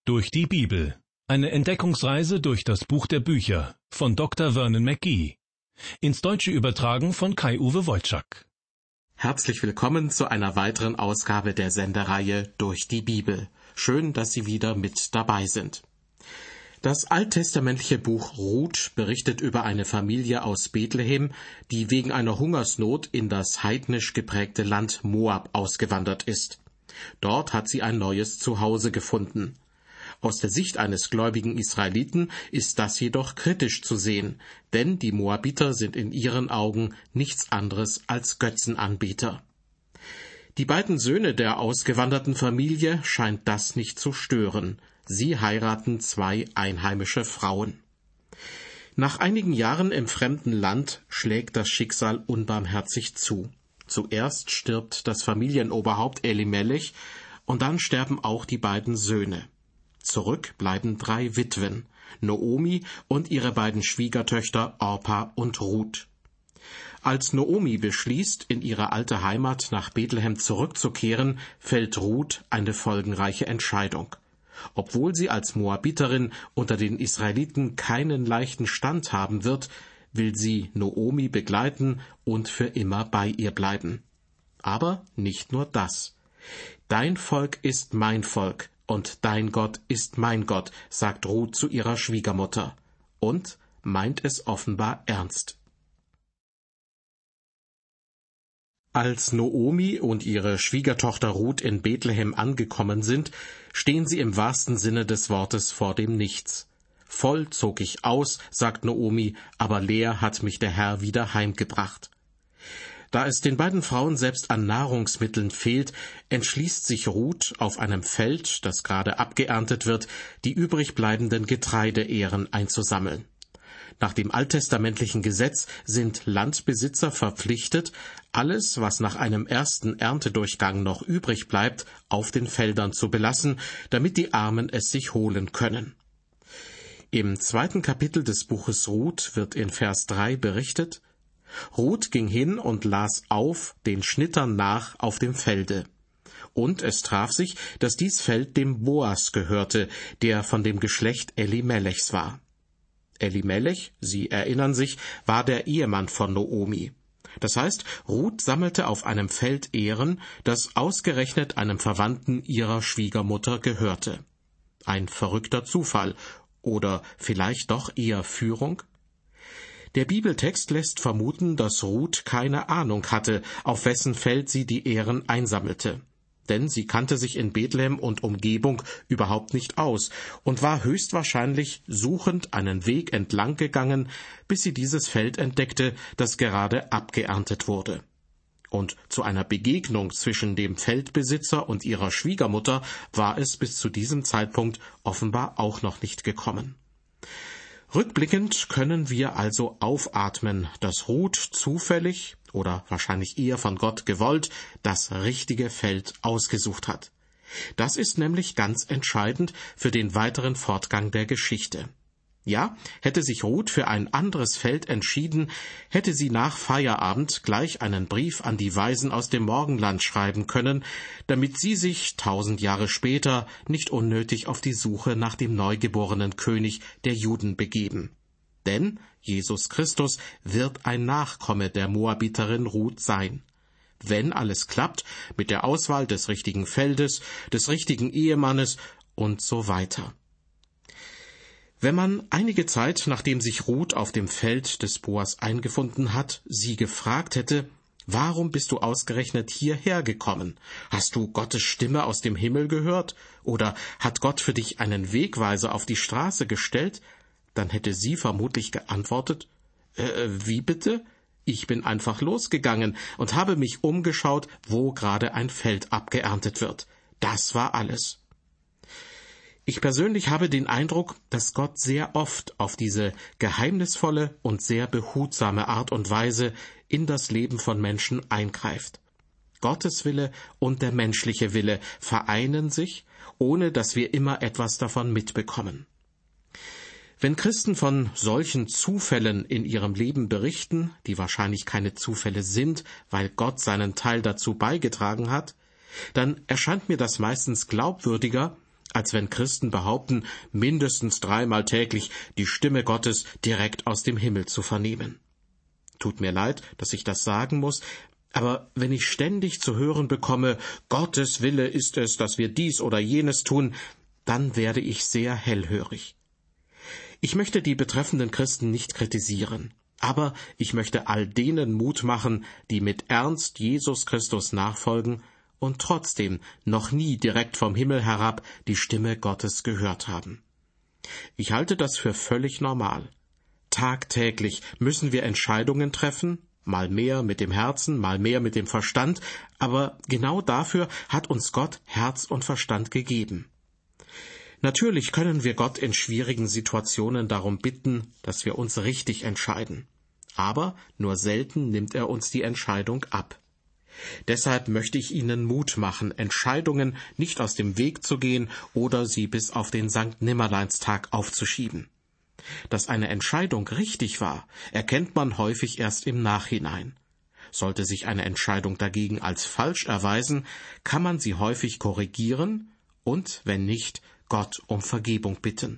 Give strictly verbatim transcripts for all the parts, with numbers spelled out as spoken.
Durch die Bibel. Eine Entdeckungsreise durch das Buch der Bücher von Doktor Vernon McGee. Ins Deutsche übertragen von Kai-Uwe Wojczak. Herzlich willkommen zu einer weiteren Ausgabe der Sendereihe Durch die Bibel. Schön, dass Sie wieder mit dabei sind. Das alttestamentliche Buch Ruth berichtet über eine Familie aus Bethlehem, die wegen einer Hungersnot in das heidnisch geprägte Land Moab ausgewandert ist. Dort hat sie ein neues Zuhause gefunden. Aus der Sicht eines gläubigen Israeliten ist das jedoch kritisch zu sehen, denn die Moabiter sind in ihren Augen nichts anderes als Götzenanbeter. Die beiden Söhne der ausgewanderten Familie scheint das nicht zu stören. Sie heiraten zwei einheimische Frauen. Nach einigen Jahren im fremden Land schlägt das Schicksal unbarmherzig zu. Zuerst stirbt das Familienoberhaupt Elimelech und dann sterben auch die beiden Söhne. Zurück bleiben drei Witwen, Noomi und ihre beiden Schwiegertöchter Orpa und Ruth. Als Noomi beschließt, in ihre alte Heimat nach Bethlehem zurückzukehren, fällt Ruth eine folgenreiche Entscheidung. Obwohl sie als Moabiterin unter den Israeliten keinen leichten Stand haben wird, will sie Noomi begleiten und für immer bei ihr bleiben. Aber nicht nur das. Dein Volk ist mein Volk, und dein Gott ist mein Gott, sagt Ruth zu ihrer Schwiegermutter und meint es offenbar ernst. Als Noomi und ihre Schwiegertochter Ruth in Bethlehem angekommen sind, stehen sie im wahrsten Sinne des Wortes vor dem Nichts. Voll zog ich aus, sagt Noomi, aber leer hat mich der Herr wieder heimgebracht. Da es den beiden Frauen selbst an Nahrungsmitteln fehlt, entschließt sich Ruth, auf einem Feld, das gerade abgeerntet wird, die übrig bleibenden Getreideähren einzusammeln. Nach dem alttestamentlichen Gesetz sind Landbesitzer verpflichtet, alles, was nach einem ersten Erntedurchgang noch übrig bleibt, auf den Feldern zu belassen, damit die Armen es sich holen können. Im zweiten Kapitel des Buches Ruth wird in Vers drei berichtet: Ruth ging hin und las auf, den Schnittern nach, auf dem Felde. Und es traf sich, dass dies Feld dem Boas gehörte, der von dem Geschlecht Elimelechs war. Elimelech, Sie erinnern sich, war der Ehemann von Noomi. Das heißt, Ruth sammelte auf einem Feld Ähren, das ausgerechnet einem Verwandten ihrer Schwiegermutter gehörte. Ein verrückter Zufall, oder vielleicht doch eher Führung? Der Bibeltext lässt vermuten, dass Ruth keine Ahnung hatte, auf wessen Feld sie die Ähren einsammelte. Denn sie kannte sich in Bethlehem und Umgebung überhaupt nicht aus und war höchstwahrscheinlich suchend einen Weg entlang gegangen, bis sie dieses Feld entdeckte, das gerade abgeerntet wurde. Und zu einer Begegnung zwischen dem Feldbesitzer und ihrer Schwiegermutter war es bis zu diesem Zeitpunkt offenbar auch noch nicht gekommen. Rückblickend können wir also aufatmen, dass Ruth zufällig oder wahrscheinlich eher von Gott gewollt das richtige Feld ausgesucht hat. Das ist nämlich ganz entscheidend für den weiteren Fortgang der Geschichte. Ja, hätte sich Ruth für ein anderes Feld entschieden, hätte sie nach Feierabend gleich einen Brief an die Weisen aus dem Morgenland schreiben können, damit sie sich tausend Jahre später nicht unnötig auf die Suche nach dem neugeborenen König der Juden begeben. Denn Jesus Christus wird ein Nachkomme der Moabiterin Ruth sein. Wenn alles klappt mit der Auswahl des richtigen Feldes, des richtigen Ehemannes und so weiter. Wenn man einige Zeit, nachdem sich Ruth auf dem Feld des Boas eingefunden hat, sie gefragt hätte: Warum bist du ausgerechnet hierher gekommen? Hast du Gottes Stimme aus dem Himmel gehört? Oder hat Gott für dich einen Wegweiser auf die Straße gestellt? Dann hätte sie vermutlich geantwortet: äh, wie bitte? Ich bin einfach losgegangen und habe mich umgeschaut, wo gerade ein Feld abgeerntet wird. Das war alles. Ich persönlich habe den Eindruck, dass Gott sehr oft auf diese geheimnisvolle und sehr behutsame Art und Weise in das Leben von Menschen eingreift. Gottes Wille und der menschliche Wille vereinen sich, ohne dass wir immer etwas davon mitbekommen. Wenn Christen von solchen Zufällen in ihrem Leben berichten, die wahrscheinlich keine Zufälle sind, weil Gott seinen Teil dazu beigetragen hat, dann erscheint mir das meistens glaubwürdiger, als wenn Christen behaupten, mindestens dreimal täglich die Stimme Gottes direkt aus dem Himmel zu vernehmen. Tut mir leid, dass ich das sagen muss, aber wenn ich ständig zu hören bekomme, Gottes Wille ist es, dass wir dies oder jenes tun, dann werde ich sehr hellhörig. Ich möchte die betreffenden Christen nicht kritisieren, aber ich möchte all denen Mut machen, die mit Ernst Jesus Christus nachfolgen und trotzdem noch nie direkt vom Himmel herab die Stimme Gottes gehört haben. Ich halte das für völlig normal. Tagtäglich müssen wir Entscheidungen treffen, mal mehr mit dem Herzen, mal mehr mit dem Verstand, aber genau dafür hat uns Gott Herz und Verstand gegeben. Natürlich können wir Gott in schwierigen Situationen darum bitten, dass wir uns richtig entscheiden. Aber nur selten nimmt er uns die Entscheidung ab. Deshalb möchte ich Ihnen Mut machen, Entscheidungen nicht aus dem Weg zu gehen oder sie bis auf den Sankt Nimmerleinstag aufzuschieben. Dass eine Entscheidung richtig war, erkennt man häufig erst im Nachhinein. Sollte sich eine Entscheidung dagegen als falsch erweisen, kann man sie häufig korrigieren und, wenn nicht, Gott um Vergebung bitten.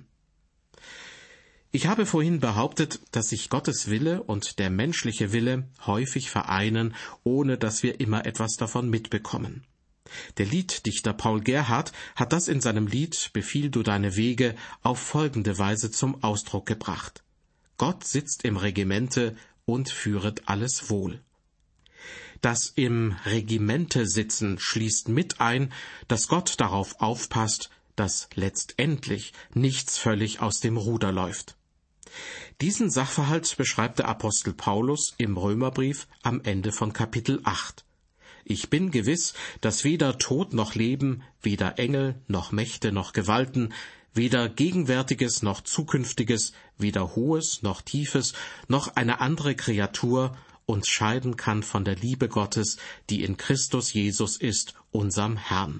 Ich habe vorhin behauptet, dass sich Gottes Wille und der menschliche Wille häufig vereinen, ohne dass wir immer etwas davon mitbekommen. Der Lieddichter Paul Gerhardt hat das in seinem Lied »Befiehl du deine Wege« auf folgende Weise zum Ausdruck gebracht: Gott sitzt im Regimente und führet alles wohl. Das im Regimente sitzen schließt mit ein, dass Gott darauf aufpasst, dass letztendlich nichts völlig aus dem Ruder läuft. Diesen Sachverhalt beschreibt der Apostel Paulus im Römerbrief am Ende von Kapitel acht. Ich bin gewiss, dass weder Tod noch Leben, weder Engel noch Mächte noch Gewalten, weder Gegenwärtiges noch Zukünftiges, weder Hohes noch Tiefes, noch eine andere Kreatur uns scheiden kann von der Liebe Gottes, die in Christus Jesus ist, unserem Herrn.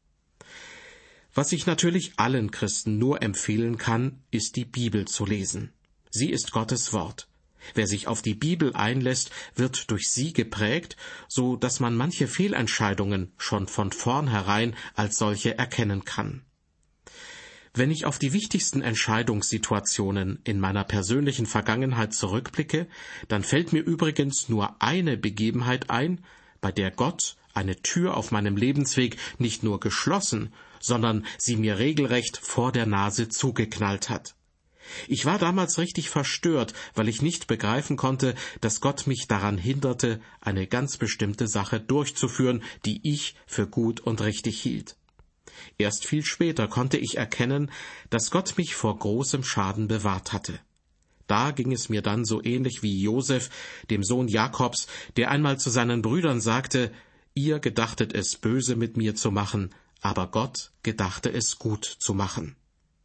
Was ich natürlich allen Christen nur empfehlen kann, ist die Bibel zu lesen. Sie ist Gottes Wort. Wer sich auf die Bibel einlässt, wird durch sie geprägt, so dass man manche Fehlentscheidungen schon von vornherein als solche erkennen kann. Wenn ich auf die wichtigsten Entscheidungssituationen in meiner persönlichen Vergangenheit zurückblicke, dann fällt mir übrigens nur eine Begebenheit ein, bei der Gott eine Tür auf meinem Lebensweg nicht nur geschlossen, sondern sie mir regelrecht vor der Nase zugeknallt hat. Ich war damals richtig verstört, weil ich nicht begreifen konnte, dass Gott mich daran hinderte, eine ganz bestimmte Sache durchzuführen, die ich für gut und richtig hielt. Erst viel später konnte ich erkennen, dass Gott mich vor großem Schaden bewahrt hatte. Da ging es mir dann so ähnlich wie Josef, dem Sohn Jakobs, der einmal zu seinen Brüdern sagte: Ihr gedachtet es, böse mit mir zu machen, aber Gott gedachte es, gut zu machen.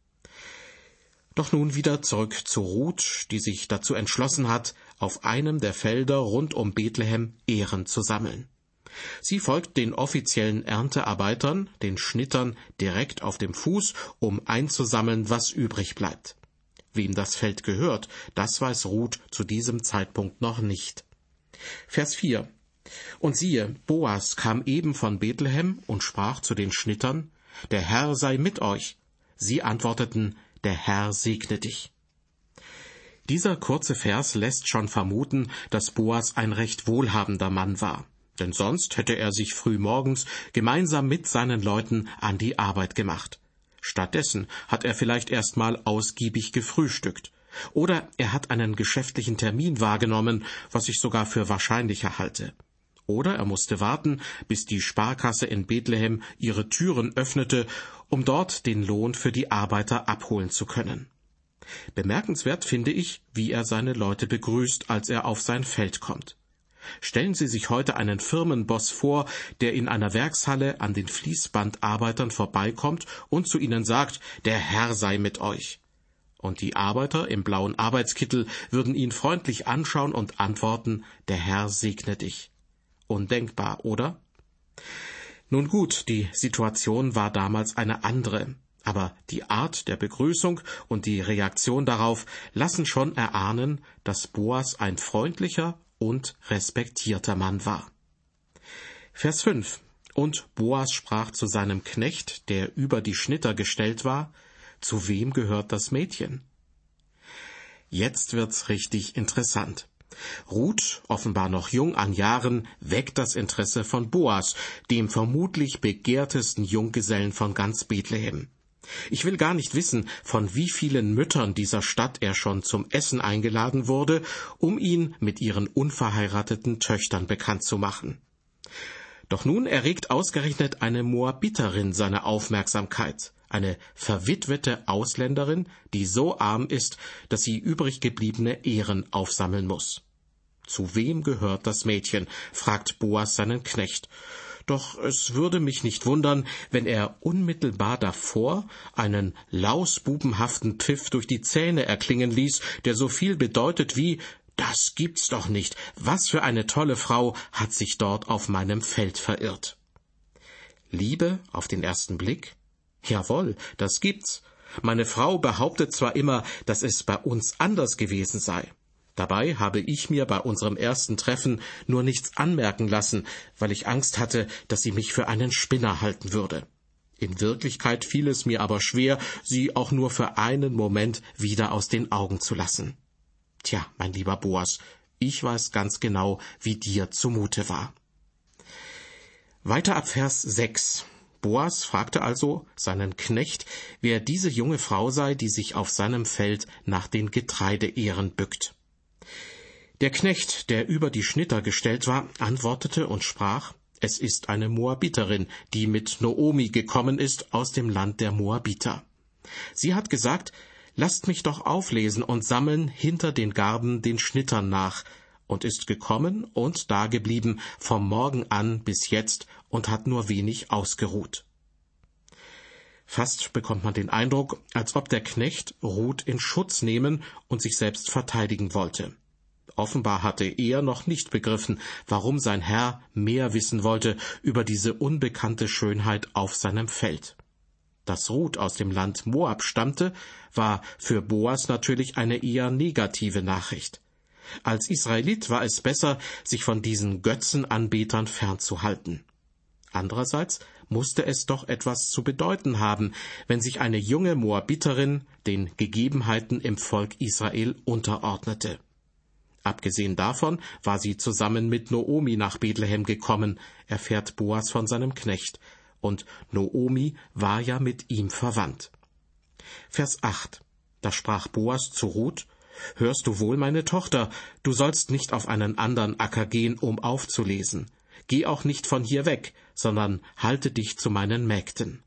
Doch nun wieder zurück zu Ruth, die sich dazu entschlossen hat, auf einem der Felder rund um Bethlehem Ähren zu sammeln. Sie folgt den offiziellen Erntearbeitern, den Schnittern, direkt auf dem Fuß, um einzusammeln, was übrig bleibt. Wem das Feld gehört, das weiß Ruth zu diesem Zeitpunkt noch nicht. Vers vier. Und siehe, Boas kam eben von Bethlehem und sprach zu den Schnittern: Der Herr sei mit euch. Sie antworteten: Der Herr segne dich. Dieser kurze Vers lässt schon vermuten, dass Boas ein recht wohlhabender Mann war. Denn sonst hätte er sich früh morgens gemeinsam mit seinen Leuten an die Arbeit gemacht. Stattdessen hat er vielleicht erst mal ausgiebig gefrühstückt. Oder er hat einen geschäftlichen Termin wahrgenommen, was ich sogar für wahrscheinlicher halte. Oder er musste warten, bis die Sparkasse in Bethlehem ihre Türen öffnete, um dort den Lohn für die Arbeiter abholen zu können. Bemerkenswert finde ich, wie er seine Leute begrüßt, als er auf sein Feld kommt. Stellen Sie sich heute einen Firmenboss vor, der in einer Werkshalle an den Fließbandarbeitern vorbeikommt und zu ihnen sagt: Der Herr sei mit euch. Und die Arbeiter im blauen Arbeitskittel würden ihn freundlich anschauen und antworten: Der Herr segne dich. Undenkbar, oder? Nun gut, die Situation war damals eine andere, aber die Art der Begrüßung und die Reaktion darauf lassen schon erahnen, dass Boas ein freundlicher und respektierter Mann war. Vers fünf. Und Boas sprach zu seinem Knecht, der über die Schnitter gestellt war: »Zu wem gehört das Mädchen?« Jetzt wird's richtig interessant. Ruth, offenbar noch jung an Jahren, weckt das Interesse von Boas, dem vermutlich begehrtesten Junggesellen von ganz Bethlehem. Ich will gar nicht wissen, von wie vielen Müttern dieser Stadt er schon zum Essen eingeladen wurde, um ihn mit ihren unverheirateten Töchtern bekannt zu machen. Doch nun erregt ausgerechnet eine Moabiterin seine Aufmerksamkeit, eine verwitwete Ausländerin, die so arm ist, dass sie übrig gebliebene Ehren aufsammeln muss. »Zu wem gehört das Mädchen?« fragt Boas seinen Knecht. Doch es würde mich nicht wundern, wenn er unmittelbar davor einen lausbubenhaften Pfiff durch die Zähne erklingen ließ, der so viel bedeutet wie: »Das gibt's doch nicht! Was für eine tolle Frau hat sich dort auf meinem Feld verirrt!« Liebe auf den ersten Blick? Jawohl, das gibt's. Meine Frau behauptet zwar immer, dass es bei uns anders gewesen sei. Dabei habe ich mir bei unserem ersten Treffen nur nichts anmerken lassen, weil ich Angst hatte, dass sie mich für einen Spinner halten würde. In Wirklichkeit fiel es mir aber schwer, sie auch nur für einen Moment wieder aus den Augen zu lassen. Tja, mein lieber Boas, ich weiß ganz genau, wie dir zumute war. Weiter ab Vers sechs. Boas fragte also seinen Knecht, wer diese junge Frau sei, die sich auf seinem Feld nach den Getreideähren bückt. Der Knecht, der über die Schnitter gestellt war, antwortete und sprach: Es ist eine Moabiterin, die mit Noomi gekommen ist aus dem Land der Moabiter. Sie hat gesagt: Lasst mich doch auflesen und sammeln hinter den Garben den Schnittern nach, und ist gekommen und dageblieben vom Morgen an bis jetzt und hat nur wenig ausgeruht. Fast bekommt man den Eindruck, als ob der Knecht Ruth in Schutz nehmen und sich selbst verteidigen wollte. Offenbar hatte er noch nicht begriffen, warum sein Herr mehr wissen wollte über diese unbekannte Schönheit auf seinem Feld. Dass Ruth aus dem Land Moab stammte, war für Boas natürlich eine eher negative Nachricht. Als Israelit war es besser, sich von diesen Götzenanbetern fernzuhalten. Andererseits musste es doch etwas zu bedeuten haben, wenn sich eine junge Moabiterin den Gegebenheiten im Volk Israel unterordnete. Abgesehen davon war sie zusammen mit Noomi nach Bethlehem gekommen, erfährt Boas von seinem Knecht, und Noomi war ja mit ihm verwandt. Vers acht. Da sprach Boas zu Ruth: »Hörst du wohl, meine Tochter, du sollst nicht auf einen anderen Acker gehen, um aufzulesen. Geh auch nicht von hier weg, sondern halte dich zu meinen Mägden.«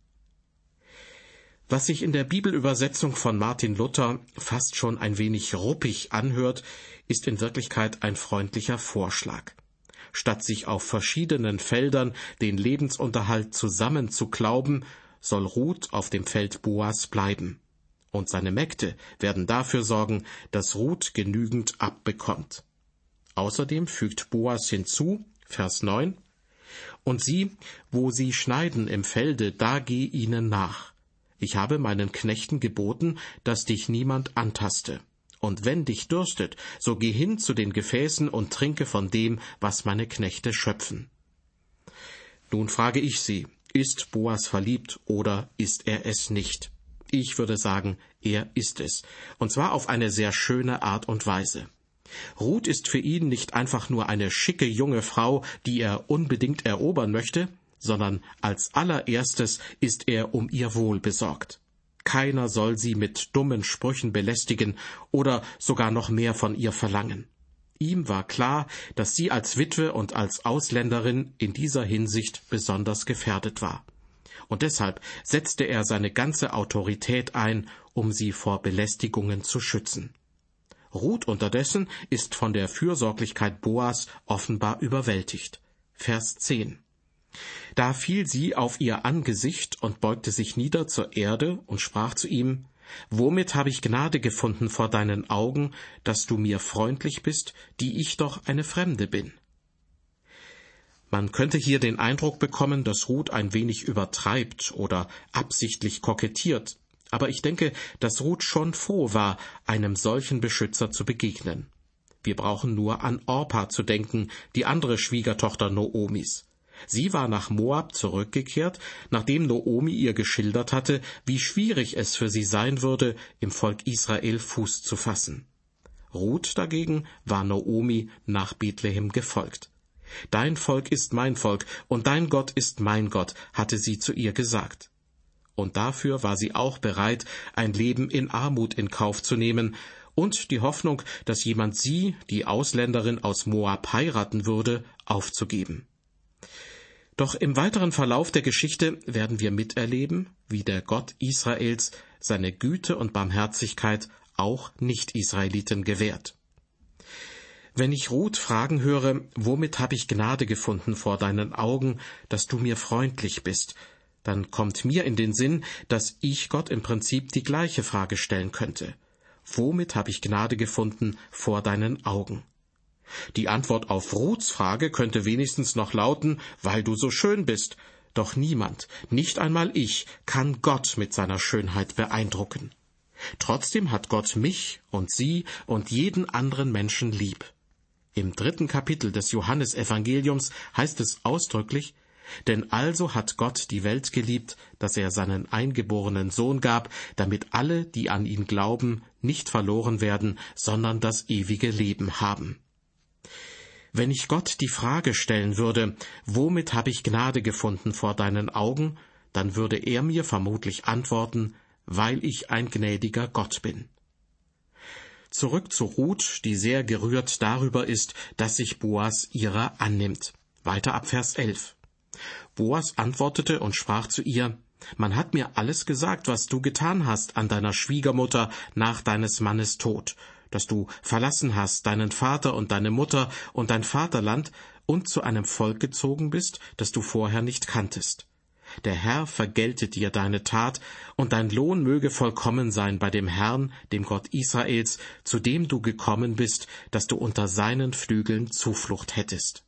Was sich in der Bibelübersetzung von Martin Luther fast schon ein wenig ruppig anhört, ist in Wirklichkeit ein freundlicher Vorschlag. Statt sich auf verschiedenen Feldern den Lebensunterhalt zusammenzuklauben, soll Ruth auf dem Feld Boas bleiben. Und seine Mägde werden dafür sorgen, dass Ruth genügend abbekommt. Außerdem fügt Boas hinzu, Vers neun, »Und sie, wo sie schneiden im Felde, da geh ihnen nach. Ich habe meinen Knechten geboten, dass dich niemand antaste. Und wenn dich dürstet, so geh hin zu den Gefäßen und trinke von dem, was meine Knechte schöpfen.« Nun frage ich Sie, ist Boas verliebt oder ist er es nicht? Ich würde sagen, er ist es, und zwar auf eine sehr schöne Art und Weise. Ruth ist für ihn nicht einfach nur eine schicke junge Frau, die er unbedingt erobern möchte, sondern als allererstes ist er um ihr Wohl besorgt. Keiner soll sie mit dummen Sprüchen belästigen oder sogar noch mehr von ihr verlangen. Ihm war klar, dass sie als Witwe und als Ausländerin in dieser Hinsicht besonders gefährdet war. Und deshalb setzte er seine ganze Autorität ein, um sie vor Belästigungen zu schützen. Ruth unterdessen ist von der Fürsorglichkeit Boas offenbar überwältigt. Vers zehn. Da fiel sie auf ihr Angesicht und beugte sich nieder zur Erde und sprach zu ihm: »Womit habe ich Gnade gefunden vor deinen Augen, dass du mir freundlich bist, die ich doch eine Fremde bin?« Man könnte hier den Eindruck bekommen, dass Ruth ein wenig übertreibt oder absichtlich kokettiert, aber ich denke, dass Ruth schon froh war, einem solchen Beschützer zu begegnen. Wir brauchen nur an Orpa zu denken, die andere Schwiegertochter Noomis. Sie war nach Moab zurückgekehrt, nachdem Noomi ihr geschildert hatte, wie schwierig es für sie sein würde, im Volk Israel Fuß zu fassen. Ruth dagegen war Noomi nach Bethlehem gefolgt. »Dein Volk ist mein Volk und dein Gott ist mein Gott«, hatte sie zu ihr gesagt. Und dafür war sie auch bereit, ein Leben in Armut in Kauf zu nehmen und die Hoffnung, dass jemand sie, die Ausländerin aus Moab, heiraten würde, aufzugeben. Doch im weiteren Verlauf der Geschichte werden wir miterleben, wie der Gott Israels seine Güte und Barmherzigkeit auch Nicht-Israeliten gewährt. Wenn ich Ruth fragen höre, womit habe ich Gnade gefunden vor deinen Augen, dass du mir freundlich bist, dann kommt mir in den Sinn, dass ich Gott im Prinzip die gleiche Frage stellen könnte. Womit habe ich Gnade gefunden vor deinen Augen? Die Antwort auf Ruths Frage könnte wenigstens noch lauten, weil du so schön bist. Doch niemand, nicht einmal ich, kann Gott mit seiner Schönheit beeindrucken. Trotzdem hat Gott mich und sie und jeden anderen Menschen lieb. Im dritten Kapitel des Johannesevangeliums heißt es ausdrücklich, denn also hat Gott die Welt geliebt, dass er seinen eingeborenen Sohn gab, damit alle, die an ihn glauben, nicht verloren werden, sondern das ewige Leben haben. Wenn ich Gott die Frage stellen würde, womit habe ich Gnade gefunden vor deinen Augen, dann würde er mir vermutlich antworten, weil ich ein gnädiger Gott bin. Zurück zu Ruth, die sehr gerührt darüber ist, dass sich Boas ihrer annimmt. Weiter ab Vers elf. Boas antwortete und sprach zu ihr, »Man hat mir alles gesagt, was du getan hast an deiner Schwiegermutter nach deines Mannes Tod, dass du verlassen hast deinen Vater und deine Mutter und dein Vaterland und zu einem Volk gezogen bist, das du vorher nicht kanntest. Der Herr vergelte dir deine Tat, und dein Lohn möge vollkommen sein bei dem Herrn, dem Gott Israels, zu dem du gekommen bist, dass du unter seinen Flügeln Zuflucht hättest.«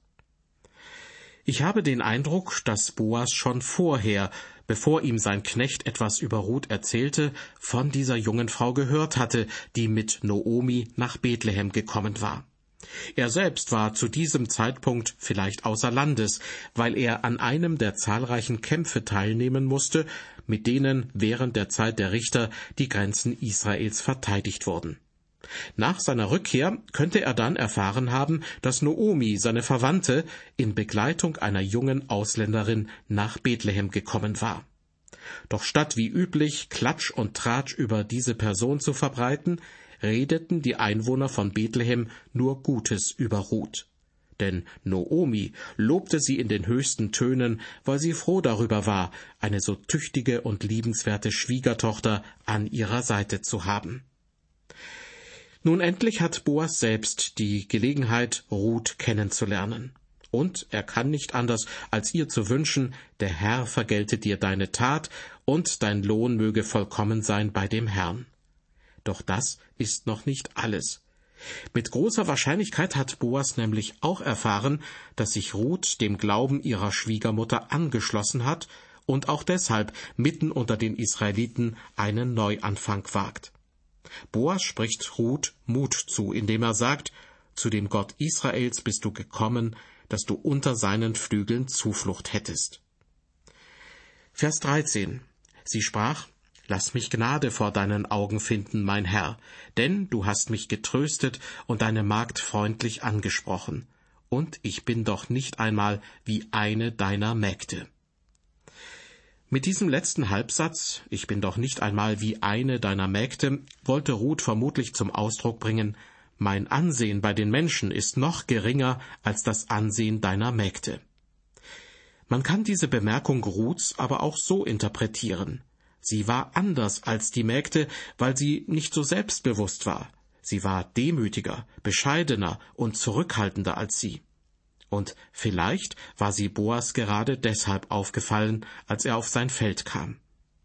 Ich habe den Eindruck, dass Boas schon vorher, bevor ihm sein Knecht etwas über Ruth erzählte, von dieser jungen Frau gehört hatte, die mit Noomi nach Bethlehem gekommen war. Er selbst war zu diesem Zeitpunkt vielleicht außer Landes, weil er an einem der zahlreichen Kämpfe teilnehmen musste, mit denen während der Zeit der Richter die Grenzen Israels verteidigt wurden. Nach seiner Rückkehr könnte er dann erfahren haben, dass Noomi, seine Verwandte, in Begleitung einer jungen Ausländerin nach Bethlehem gekommen war. Doch statt wie üblich Klatsch und Tratsch über diese Person zu verbreiten, redeten die Einwohner von Bethlehem nur Gutes über Ruth. Denn Noomi lobte sie in den höchsten Tönen, weil sie froh darüber war, eine so tüchtige und liebenswerte Schwiegertochter an ihrer Seite zu haben. Nun endlich hat Boas selbst die Gelegenheit, Ruth kennenzulernen. Und er kann nicht anders, als ihr zu wünschen, der Herr vergelte dir deine Tat und dein Lohn möge vollkommen sein bei dem Herrn. Doch das ist noch nicht alles. Mit großer Wahrscheinlichkeit hat Boas nämlich auch erfahren, dass sich Ruth dem Glauben ihrer Schwiegermutter angeschlossen hat und auch deshalb mitten unter den Israeliten einen Neuanfang wagt. Boas spricht Ruth Mut zu, indem er sagt, zu dem Gott Israels bist du gekommen, dass du unter seinen Flügeln Zuflucht hättest. Vers dreizehn. Sie sprach, »Lass mich Gnade vor deinen Augen finden, mein Herr, denn du hast mich getröstet und deine Magd freundlich angesprochen, und ich bin doch nicht einmal wie eine deiner Mägde.« Mit diesem letzten Halbsatz, »Ich bin doch nicht einmal wie eine deiner Mägde«, wollte Ruth vermutlich zum Ausdruck bringen, mein Ansehen bei den Menschen ist noch geringer als das Ansehen deiner Mägde. Man kann diese Bemerkung Ruths aber auch so interpretieren. Sie war anders als die Mägde, weil sie nicht so selbstbewusst war. Sie war demütiger, bescheidener und zurückhaltender als sie. Und vielleicht war sie Boas gerade deshalb aufgefallen, als er auf sein Feld kam.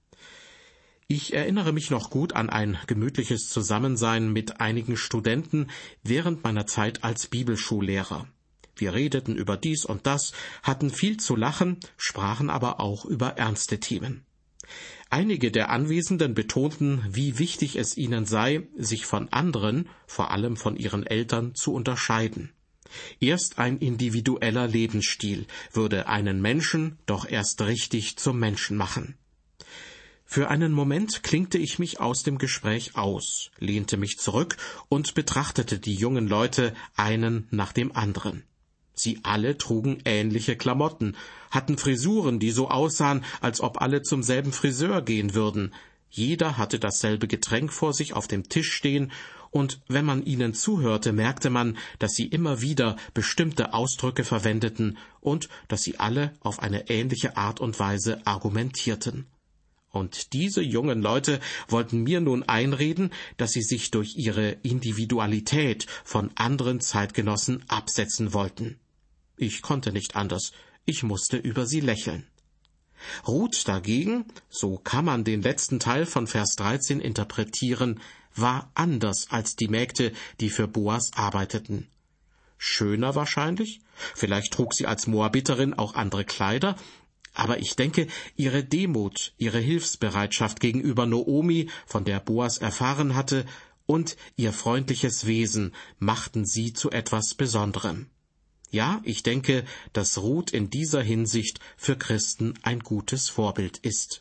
Ich erinnere mich noch gut an ein gemütliches Zusammensein mit einigen Studenten während meiner Zeit als Bibelschullehrer. Wir redeten über dies und das, hatten viel zu lachen, sprachen aber auch über ernste Themen. Einige der Anwesenden betonten, wie wichtig es ihnen sei, sich von anderen, vor allem von ihren Eltern, zu unterscheiden. Erst ein individueller Lebensstil würde einen Menschen doch erst richtig zum Menschen machen. Für einen Moment klinkte ich mich aus dem Gespräch aus, lehnte mich zurück und betrachtete die jungen Leute einen nach dem anderen. Sie alle trugen ähnliche Klamotten, hatten Frisuren, die so aussahen, als ob alle zum selben Friseur gehen würden. Jeder hatte dasselbe Getränk vor sich auf dem Tisch stehen, und wenn man ihnen zuhörte, merkte man, dass sie immer wieder bestimmte Ausdrücke verwendeten und dass sie alle auf eine ähnliche Art und Weise argumentierten. Und diese jungen Leute wollten mir nun einreden, dass sie sich durch ihre Individualität von anderen Zeitgenossen absetzen wollten. Ich konnte nicht anders, ich musste über sie lächeln. Ruth dagegen, so kann man den letzten Teil von Vers dreizehn interpretieren, war anders als die Mägde, die für Boas arbeiteten. Schöner wahrscheinlich, vielleicht trug sie als Moabiterin auch andere Kleider, aber ich denke, ihre Demut, ihre Hilfsbereitschaft gegenüber Noomi, von der Boas erfahren hatte, und ihr freundliches Wesen machten sie zu etwas Besonderem. Ja, ich denke, dass Ruth in dieser Hinsicht für Christen ein gutes Vorbild ist.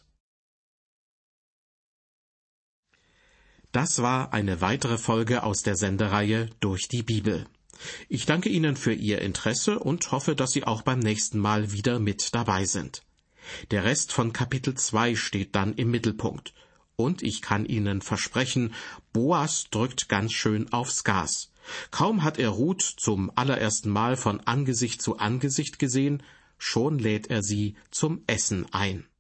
Das war eine weitere Folge aus der Sendereihe Durch die Bibel. Ich danke Ihnen für Ihr Interesse und hoffe, dass Sie auch beim nächsten Mal wieder mit dabei sind. Der Rest von Kapitel zwei steht dann im Mittelpunkt. Und ich kann Ihnen versprechen, Boas drückt ganz schön aufs Gas. Kaum hat er Ruth zum allerersten Mal von Angesicht zu Angesicht gesehen, schon lädt er sie zum Essen ein.